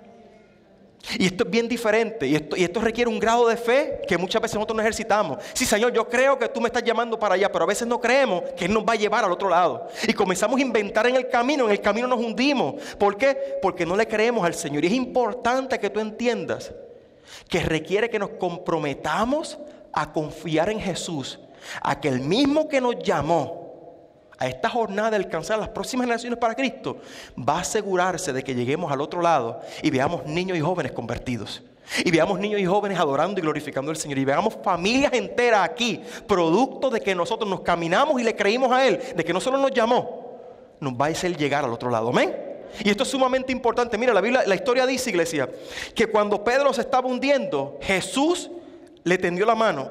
Y esto es bien diferente, y esto, y esto requiere un grado de fe que muchas veces nosotros no ejercitamos. Sí, Señor, yo creo que tú me estás llamando para allá, pero a veces no creemos que Él nos va a llevar al otro lado. Y comenzamos a inventar en el camino, en el camino nos hundimos. ¿Por qué? Porque no le creemos al Señor. Y es importante que tú entiendas que requiere que nos comprometamos a confiar en Jesús, a que el mismo que nos llamó a esta jornada de alcanzar las próximas generaciones para Cristo, va a asegurarse de que lleguemos al otro lado y veamos niños y jóvenes convertidos. Y veamos niños y jóvenes adorando y glorificando al Señor. Y veamos familias enteras aquí, producto de que nosotros nos caminamos y le creímos a Él, de que no solo nos llamó, nos va a hacer llegar al otro lado. Amén. Y esto es sumamente importante. Mira, la Biblia, la historia dice, iglesia, que cuando Pedro se estaba hundiendo, Jesús le tendió la mano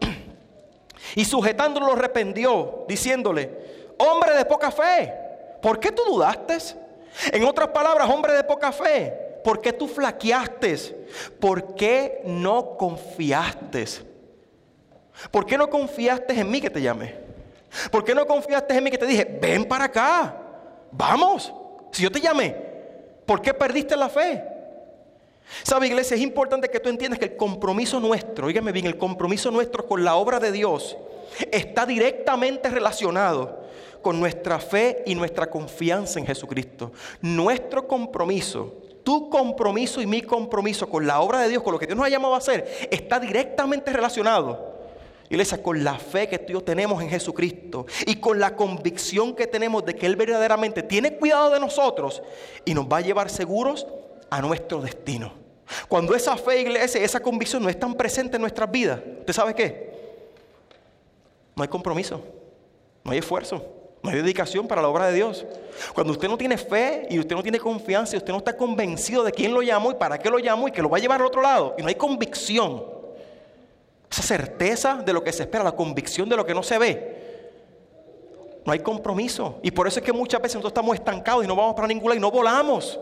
y sujetándolo lo reprendió, diciéndole: hombre de poca fe, ¿por qué tú dudaste? En otras palabras, hombre de poca fe, ¿por qué tú flaqueaste? ¿Por qué no confiaste? ¿Por qué no confiaste en mí que te llamé? ¿Por qué no confiaste en mí que te dije, ven para acá, vamos? Si yo te llamé, ¿por qué perdiste la fe? ¿Sabe, iglesia? Es importante que tú entiendas que el compromiso nuestro, óigame bien, el compromiso nuestro con la obra de Dios está directamente relacionado con nuestra fe y nuestra confianza en Jesucristo. Nuestro compromiso, tu compromiso y mi compromiso con la obra de Dios, con lo que Dios nos ha llamado a hacer, está directamente relacionado, iglesia, con la fe que tú y yo tenemos en Jesucristo y con la convicción que tenemos de que Él verdaderamente tiene cuidado de nosotros y nos va a llevar seguros a nuestro destino. Cuando esa fe, iglesia, esa convicción no es tan presente en nuestras vidas, ¿usted sabe qué? No hay compromiso, no hay esfuerzo, no hay dedicación para la obra de Dios. Cuando usted no tiene fe y usted no tiene confianza y usted no está convencido de quién lo llamó y para qué lo llamó y que lo va a llevar al otro lado, y no hay convicción, esa certeza de lo que se espera, la convicción de lo que no se ve, no hay compromiso. Y por eso es que muchas veces nosotros estamos estancados y no vamos para ningún lado y no volamos.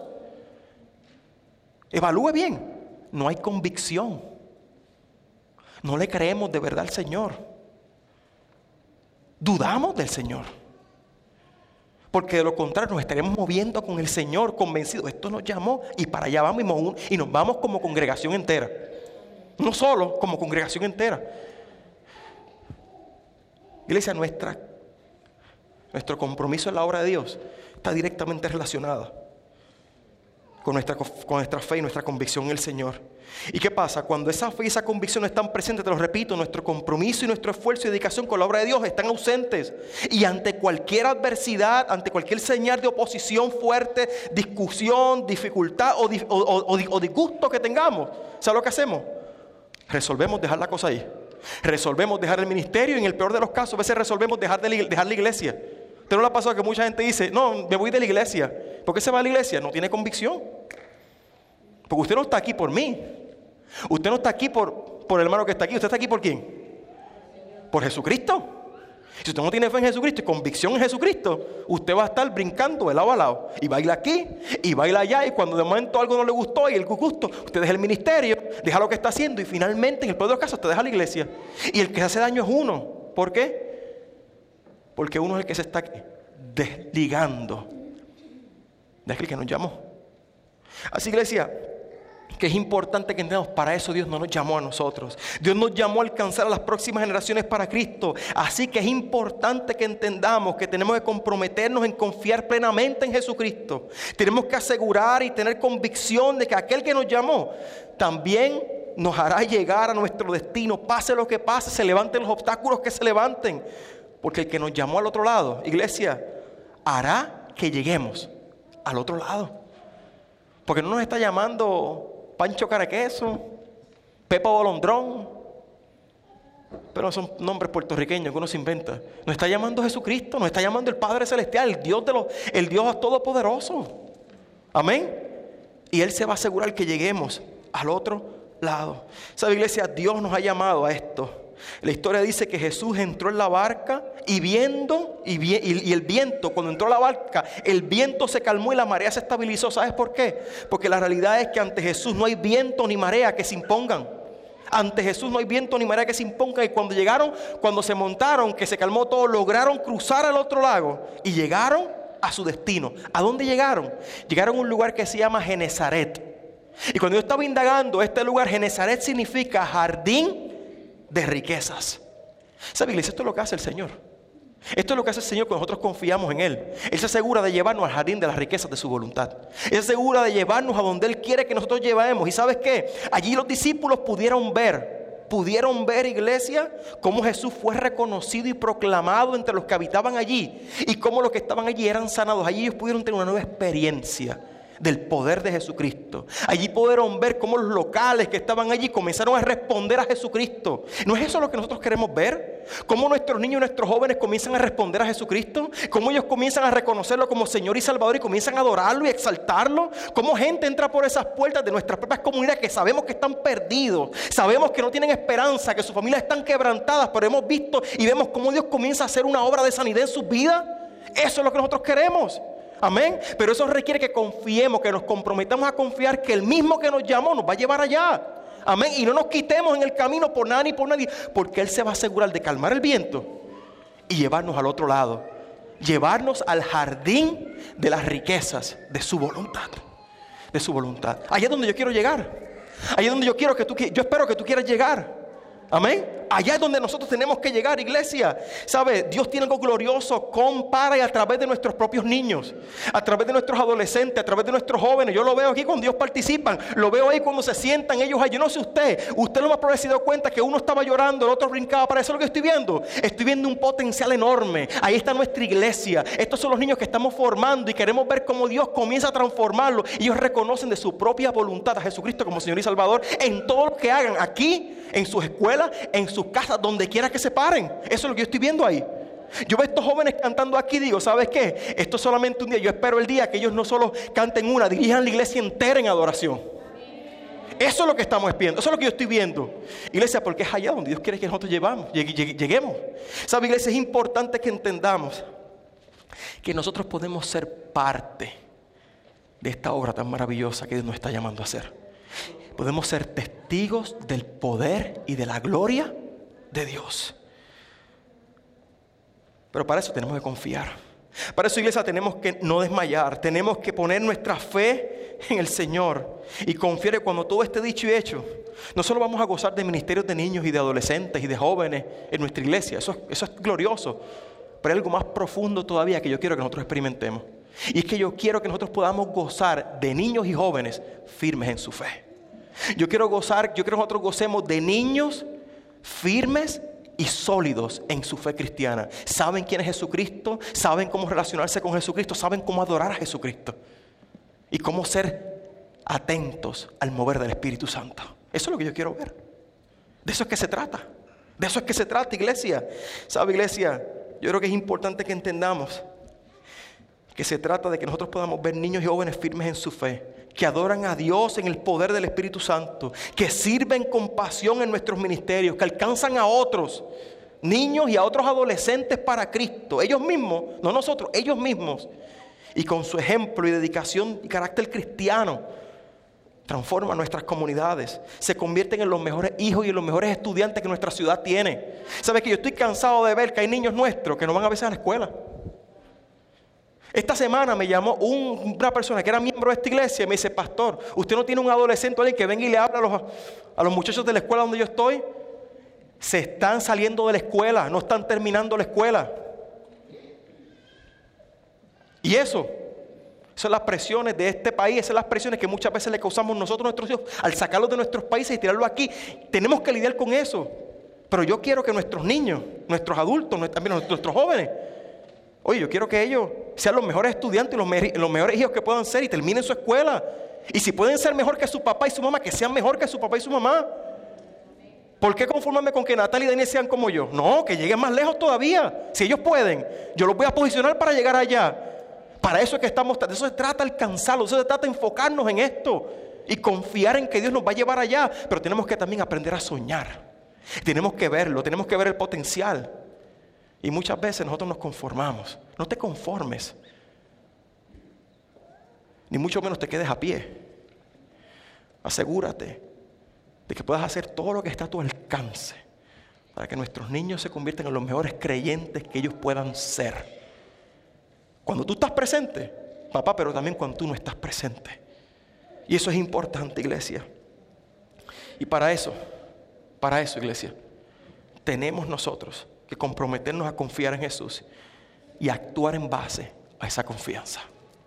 Evalúe bien, no hay convicción, no le creemos de verdad al Señor, dudamos del Señor, porque de lo contrario nos estaremos moviendo con el Señor convencidos, esto nos llamó y para allá vamos y nos vamos como congregación entera, no solo como congregación entera. Iglesia, nuestra, nuestro compromiso en la obra de Dios está directamente relacionado Con nuestra, con nuestra fe y nuestra convicción en el Señor. ¿Y qué pasa? Cuando esa fe y esa convicción no están presentes, te lo repito, nuestro compromiso y nuestro esfuerzo y dedicación con la obra de Dios están ausentes. Y ante cualquier adversidad, ante cualquier señal de oposición fuerte, discusión, dificultad o, o, o, o disgusto que tengamos, ¿sabes lo que hacemos? Resolvemos dejar la cosa ahí. Resolvemos dejar el ministerio y en el peor de los casos, a veces resolvemos dejar, de la, dejar la iglesia. ¿Usted no le ha pasado que mucha gente dice, no, me voy de la iglesia? ¿Por qué se va a la iglesia? No tiene convicción. Porque usted no está aquí por mí. Usted no está aquí por, por el hermano que está aquí. ¿Usted está aquí por quién? Por Jesucristo. Si usted no tiene fe en Jesucristo y convicción en Jesucristo, usted va a estar brincando de lado a lado. Y baila aquí, y baila allá, y cuando de momento algo no le gustó y el gusto, usted deja el ministerio, deja lo que está haciendo y finalmente, en el peor de los casos, usted deja la iglesia. Y el que hace daño es uno. ¿Por qué? Porque uno es el que se está desligando de aquel que nos llamó. Así, iglesia, que es importante que entendamos, para eso Dios no nos llamó a nosotros. Dios nos llamó a alcanzar a las próximas generaciones para Cristo. Así que es importante que entendamos que tenemos que comprometernos en confiar plenamente en Jesucristo. Tenemos que asegurar y tener convicción de que aquel que nos llamó también nos hará llegar a nuestro destino. Pase lo que pase, se levanten los obstáculos que se levanten. Porque el que nos llamó al otro lado, iglesia, hará que lleguemos al otro lado. Porque no nos está llamando Pancho Caraqueso, Pepa Bolondrón, pero son nombres puertorriqueños que uno se inventa. Nos está llamando Jesucristo, nos está llamando el Padre Celestial, el Dios de los, el Dios Todopoderoso. Amén. Y Él se va a asegurar que lleguemos al otro lado. ¿Sabe, iglesia? Dios nos ha llamado a esto. La historia dice que Jesús entró en la barca y viendo y, vi, y, y el viento, cuando entró a la barca, el viento se calmó y la marea se estabilizó. ¿Sabes por qué? Porque la realidad es que ante Jesús no hay viento ni marea que se impongan. Ante Jesús no hay viento ni marea que se imponga. Y cuando llegaron, cuando se montaron, que se calmó todo, lograron cruzar al otro lago y llegaron a su destino. ¿A dónde llegaron? Llegaron a un lugar que se llama Genezaret. Y cuando yo estaba indagando, este lugar, Genezaret, significa jardín de riquezas. ¿Sabe, iglesia? Esto es lo que hace el Señor. Esto es lo que hace el Señor cuando nosotros confiamos en Él. Él se asegura de llevarnos al jardín de las riquezas de su voluntad. Él se asegura de llevarnos a donde Él quiere que nosotros llevemos. ¿Y sabes qué? Allí los discípulos pudieron ver, pudieron ver, iglesia, cómo Jesús fue reconocido y proclamado entre los que habitaban allí. Y cómo los que estaban allí eran sanados. Allí ellos pudieron tener una nueva experiencia del poder de Jesucristo. Allí pudieron ver cómo los locales que estaban allí comenzaron a responder a Jesucristo. ¿No es eso lo que nosotros queremos ver? Cómo nuestros niños y nuestros jóvenes comienzan a responder a Jesucristo. Cómo ellos comienzan a reconocerlo como Señor y Salvador y comienzan a adorarlo y exaltarlo. Cómo gente entra por esas puertas de nuestras propias comunidades que sabemos que están perdidos, sabemos que no tienen esperanza, que sus familias están quebrantadas, pero hemos visto y vemos cómo Dios comienza a hacer una obra de sanidad en sus vidas. Eso es lo que nosotros queremos. Amén. Pero eso requiere que confiemos, que nos comprometamos a confiar que el mismo que nos llamó nos va a llevar allá. Amén. Y no nos quitemos en el camino por nada ni por nadie, porque Él se va a asegurar de calmar el viento y llevarnos al otro lado. Llevarnos al jardín de las riquezas de su voluntad. De su voluntad. Allá es donde yo quiero llegar. Allá es donde yo quiero que tú, yo espero que tú quieras llegar. Amén. Allá es donde nosotros tenemos que llegar, iglesia. ¿Sabe? Dios tiene algo glorioso con, para y a través de nuestros propios niños, a través de nuestros adolescentes, a través de nuestros jóvenes. Yo lo veo aquí cuando Dios participan. Lo veo ahí cuando se sientan ellos ahí. Yo no sé usted. Usted no me ha dado cuenta que uno estaba llorando, el otro brincaba. Para eso es lo que estoy viendo. Estoy viendo un potencial enorme. Ahí está nuestra iglesia. Estos son los niños que estamos formando y queremos ver cómo Dios comienza a transformarlos. Ellos reconocen de su propia voluntad a Jesucristo como Señor y Salvador en todo lo que hagan aquí, en sus escuelas, en sus casas, donde quiera que se paren. Eso es lo que yo estoy viendo ahí. Yo veo a estos jóvenes cantando aquí y digo, ¿sabes qué? Esto es solamente un día. Yo espero el día que ellos no solo canten una, dirijan la iglesia entera en adoración. Eso es lo que estamos viendo. Eso es lo que yo estoy viendo. Iglesia, porque es allá donde Dios quiere que nosotros llevamos, lleguemos. ¿Sabe, iglesia? Es importante que entendamos que nosotros podemos ser parte de esta obra tan maravillosa que Dios nos está llamando a hacer. Podemos ser testigos del poder y de la gloria de Dios. Pero para eso tenemos que confiar. Para eso, iglesia, tenemos que no desmayar. Tenemos que poner nuestra fe en el Señor y confiar que cuando todo esté dicho y hecho, no solo vamos a gozar de ministerios de niños y de adolescentes y de jóvenes en nuestra iglesia. Eso, eso es glorioso. Pero hay algo más profundo todavía que yo quiero que nosotros experimentemos. Y es que yo quiero que nosotros podamos gozar de niños y jóvenes firmes en su fe. Yo quiero gozar, yo quiero que nosotros gocemos de niños firmes y sólidos en su fe cristiana. Saben quién es Jesucristo, saben cómo relacionarse con Jesucristo, saben cómo adorar a Jesucristo y cómo ser atentos al mover del Espíritu Santo. Eso es lo que yo quiero ver. De eso es que se trata. De eso es que se trata, iglesia. ¿Sabe, iglesia? Yo creo que es importante que entendamos que se trata de que nosotros podamos ver niños y jóvenes firmes en su fe, que adoran a Dios en el poder del Espíritu Santo, que sirven con pasión en nuestros ministerios, que alcanzan a otros niños y a otros adolescentes para Cristo, ellos mismos, no nosotros, ellos mismos, y con su ejemplo y dedicación y carácter cristiano transforman nuestras comunidades, se convierten en los mejores hijos y en los mejores estudiantes que nuestra ciudad tiene. ¿Sabes que yo estoy cansado de ver que hay niños nuestros que no van a veces a la escuela? Esta semana me llamó un, una persona que era miembro de esta iglesia y me dice, pastor, ¿usted no tiene un adolescente o alguien que venga y le habla a los, a los muchachos de la escuela donde yo estoy? Se están saliendo de la escuela, no están terminando la escuela. Y eso, esas son las presiones de este país, esas son las presiones que muchas veces le causamos nosotros a nuestros hijos al sacarlos de nuestros países y tirarlos aquí. Tenemos que lidiar con eso. Pero yo quiero que nuestros niños, nuestros adultos, también nuestros jóvenes, oye, yo quiero que ellos sean los mejores estudiantes y los, me- los mejores hijos que puedan ser y terminen su escuela. Y si pueden ser mejor que su papá y su mamá, que sean mejor que su papá y su mamá. ¿Por qué conformarme con que Natalia y Daniel sean como yo? No, que lleguen más lejos todavía. Si ellos pueden, yo los voy a posicionar para llegar allá. Para eso es que estamos, de eso se trata alcanzarlo, de eso se trata enfocarnos en esto y confiar en que Dios nos va a llevar allá. Pero tenemos que también aprender a soñar. Tenemos que verlo, tenemos que ver el potencial. Y muchas veces nosotros nos conformamos. No te conformes. Ni mucho menos te quedes a pie. Asegúrate de que puedas hacer todo lo que está a tu alcance para que nuestros niños se conviertan en los mejores creyentes que ellos puedan ser. Cuando tú estás presente, papá, pero también cuando tú no estás presente. Y eso es importante, iglesia. Y para eso, para eso, iglesia, tenemos nosotros que comprometernos a confiar en Jesús y actuar en base a esa confianza.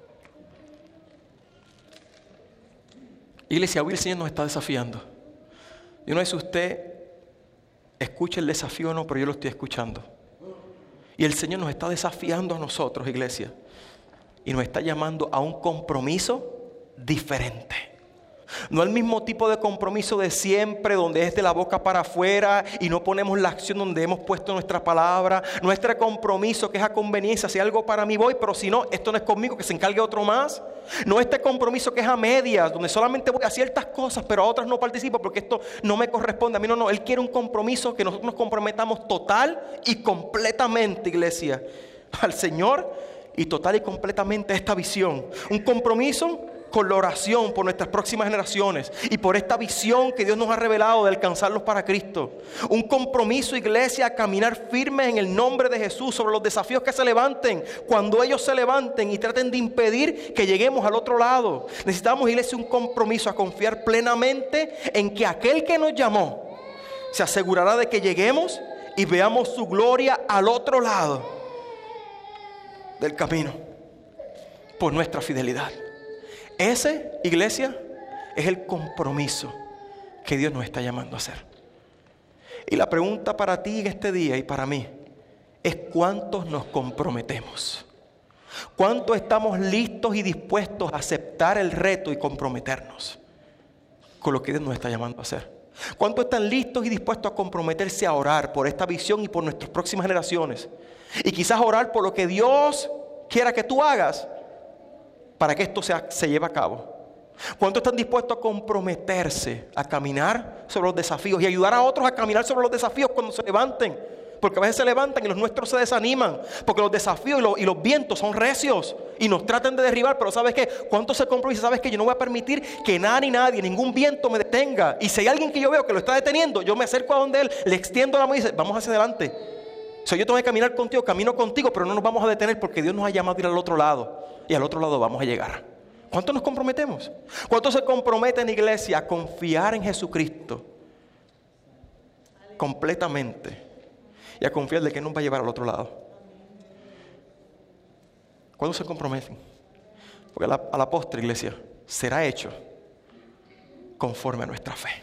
Iglesia, hoy el Señor nos está desafiando. Yo no sé si usted escucha el desafío o no, pero yo lo estoy escuchando. Y el Señor nos está desafiando a nosotros, iglesia, y nos está llamando a un compromiso diferente. No el mismo tipo de compromiso de siempre, donde es de la boca para afuera y no ponemos la acción donde hemos puesto nuestra palabra. Nuestro compromiso que es a conveniencia, si algo para mí voy, pero si no, esto no es conmigo, que se encargue otro más. No este compromiso que es a medias, donde solamente voy a ciertas cosas, pero a otras no participo porque esto no me corresponde a mí. No, no, Él quiere un compromiso que nosotros nos comprometamos total y completamente, iglesia, al Señor y total y completamente a esta visión. Un compromiso con la oración por nuestras próximas generaciones y por esta visión que Dios nos ha revelado de alcanzarlos para Cristo. Un compromiso, iglesia, a caminar firmes en el nombre de Jesús sobre los desafíos que se levanten, cuando ellos se levanten y traten de impedir que lleguemos al otro lado. Necesitamos, iglesia, un compromiso a confiar plenamente en que aquel que nos llamó se asegurará de que lleguemos y veamos su gloria al otro lado del camino por nuestra fidelidad. Ese, iglesia, es el compromiso que Dios nos está llamando a hacer. Y la pregunta para ti en este día y para mí es: ¿cuántos nos comprometemos? ¿Cuántos estamos listos y dispuestos a aceptar el reto y comprometernos con lo que Dios nos está llamando a hacer? ¿Cuántos están listos y dispuestos a comprometerse a orar por esta visión y por nuestras próximas generaciones? Y quizás orar por lo que Dios quiera que tú hagas para que esto sea, se lleve a cabo. ¿Cuántos están dispuestos a comprometerse a caminar sobre los desafíos y ayudar a otros a caminar sobre los desafíos cuando se levanten? Porque a veces se levantan y los nuestros se desaniman, porque los desafíos y los, y los vientos son recios y nos tratan de derribar. Pero ¿sabes qué? ¿Cuántos se comprometen? ¿Sabes qué? Yo no voy a permitir que nada ni nadie, ningún viento me detenga. Y si hay alguien que yo veo que lo está deteniendo, yo me acerco a donde él, le extiendo la mano y dice: vamos hacia adelante. O sea, yo tengo que caminar contigo, camino contigo, pero no nos vamos a detener porque Dios nos ha llamado a ir al otro lado. Y al otro lado vamos a llegar. ¿Cuántos nos comprometemos? ¿Cuántos se comprometen, iglesia, a confiar en Jesucristo completamente y a confiar de que nos va a llevar al otro lado? ¿Cuántos se comprometen? Porque a la, a la postre, iglesia, será hecho conforme a nuestra fe.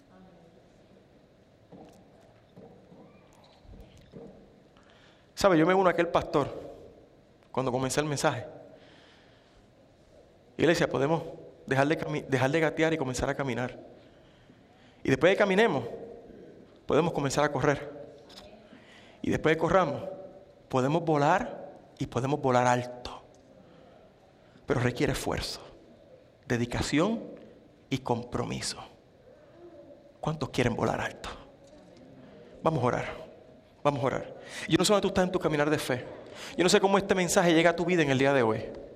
¿Sabe? Yo me uno a aquel pastor cuando comencé el mensaje. Iglesia, podemos dejar de, cami- dejar de gatear y comenzar a caminar. Y después de que caminemos, podemos comenzar a correr. Y después de que corramos, podemos volar y podemos volar alto. Pero requiere esfuerzo, dedicación y compromiso. ¿Cuántos quieren volar alto? Vamos a orar. Vamos a orar. Yo no sé dónde tú estás en tu caminar de fe. Yo no sé cómo este mensaje llega a tu vida en el día de hoy.